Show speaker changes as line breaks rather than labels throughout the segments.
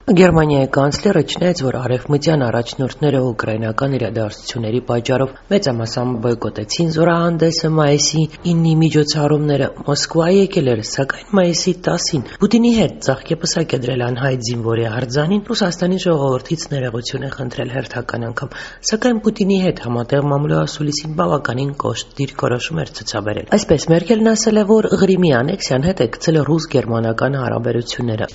Գերմանիայի կանցլերը չնայած որ արևմտյան առաջնորդները ուկրաինական իրադարձությունների պատճառով մեծամասամբ բոյկոտեցին զորահանդեսը մայիսի 9-ի միջոցառումները, Մոսկվա եկել էր, սակայն մայիսի 10-ին Պուտինի հետ ծաղկեպսակ է դրել անհայտ զինվորի արձանին, Ռուսաստանի ժողովրդից ներողություն է խնդրել հերթական անգամ, սակայն Պուտինի հետ համատեղ մամլոասուլիսին բավականին կոշտ դիրքորոշում էր ցուցաբերել։ Այսպես Մերկելն ասել է, որ Ղրիմի անեքսիան հետ է գցել ռուս-գերմանական հարաբերությունները։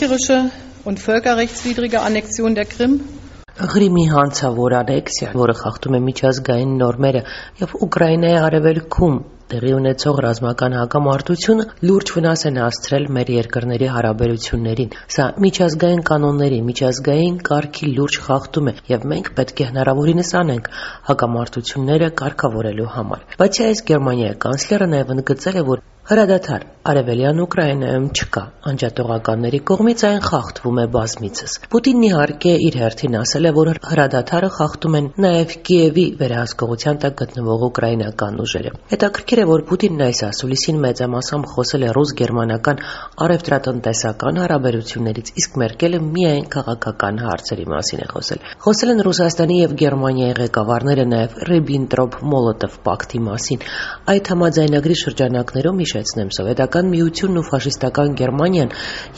Und völkerrechtswidrige Annexion der Krim.
Ղրիմի հանցավոր անեքսիան, որը խախտում է միջազգային նորմերը եւ Ուկրաինայի արևելքում տեղի ունեցող ռազմական հակամարտությունը լուրջ վնաս են հասցրել մեր երկրների հարաբերություններին։ Սա միջազգային կանոնների, միջազգային կարգի լուրջ խախտում է եւ մենք պետք է հնարավորինս անենք հակամարտությունները կարգավորելու համար։ Բացի այս, Գերմանիայի կանցլերը նաեւ ընդգծել է, որ հրադադար արևելյան Ուկրաինայում չկա, անջատողականների կողմից այն խախտվում է բազմիցս։ Պուտինն իհարկե իր հերթին ասել է, որ հրադադարը խախտում են նաև Կիևի վերահսկողության տակ գտնվող ուկրաինական ուժերը։ Հետաքրքիր է, որ Պուտինն այս ասուլիսին մեծամասամբ խոսել է ռուս-գերմանական առևտրատնտեսական հարաբերություններից, իսկ Մերկելը միայն քաղաքական հարցերի մասին է խոսել։ Խոսել են Ռուսաստանի եւ Գերմանիայի ղեկավարները նաև Ռիբինտրոփ-Մոլոտով պակտի մասին։ Այդ համաձայնագրի շրջանակներում Սովետական միությունն ու ֆաշիստական Գերմանիան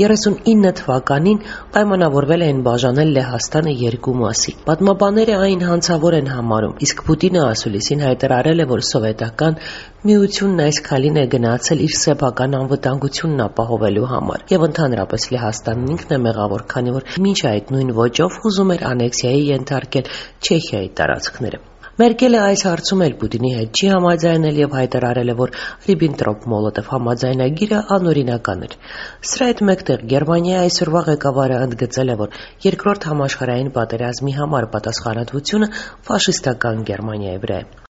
39 թվականին պայմանավորվել էին բաժանել Լեհաստանը երկու մասի։ Պատմաբանները այն հանցավոր են համարում, իսկ Պուտինը ասուլիսին հայտարարել է, որ Սովետական միությունն այս քայլին է գնացել իր սեփական անվտանգությունն ապահովելու համար, եւ ընդհանրապես Լեհաստանն ինքն է մեղավոր, քանի որ մինչ այդ նույն ոճով ուզում էր անեքսիայի ենթարկել Չեխիայի տարածքները։ Մերկելը այս հարցում էլ Պուտինի հետ չի համաձայնել եւ հայտարարել է, որ Ռիբինտրոփ-Մոլոտով համաձայնագիրը անօրինական էր։ Սրա հետ մեկտեղ Գերմանիայի այսօրվա ղեկավարը ընդգծել է, որ երկրորդ համաշխարհային պատերազմի համար պատասխանատվությունը ֆաշիստական Գերմանիայի վրա է։